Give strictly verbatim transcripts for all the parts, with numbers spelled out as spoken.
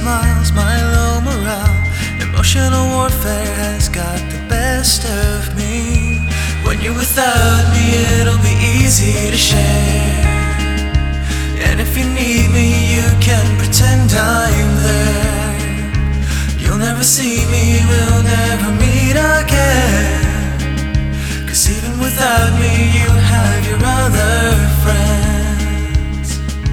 smiles, my low morale. Emotional warfare has got the best of me. When you're without me, it'll be easy to share. And if you need me, you can pretend I'm there. You'll never see me, we'll never meet again. 'Cause even without me, you have your other friends.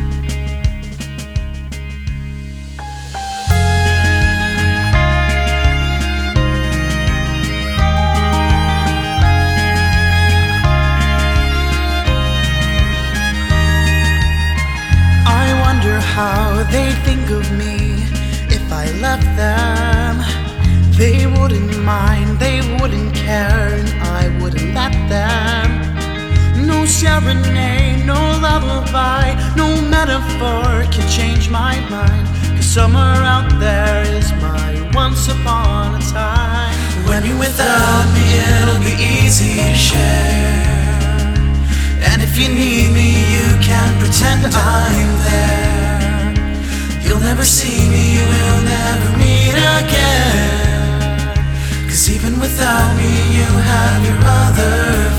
I wonder how they think of me if I left them. They wouldn't mind, they wouldn't care, and I wouldn't let them. No serenade, no lullaby, no metaphor can change my mind. 'Cause somewhere out there is my once upon a time. When you're without me, it'll be easy to share. And if you need me, you can pretend I'm there. You'll never see me, we'll never meet again. 'Cause even without me, you have your other